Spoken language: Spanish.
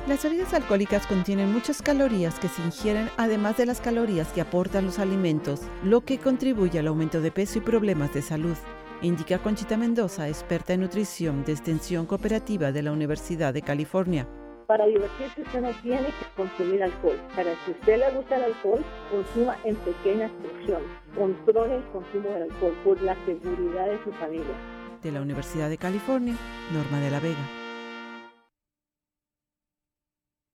Las bebidas alcohólicas contienen muchas calorías que se ingieren, además de las calorías que aportan los alimentos, lo que contribuye al aumento de peso y problemas de salud, indica Conchita Mendoza, experta en nutrición de Extensión Cooperativa de la Universidad de California. Para divertirse usted no tiene que consumir alcohol. Para si a usted le gusta el alcohol, consuma en pequeñas porciones. Controle el consumo del alcohol por la seguridad de su familia. De la Universidad de California, Norma de la Vega.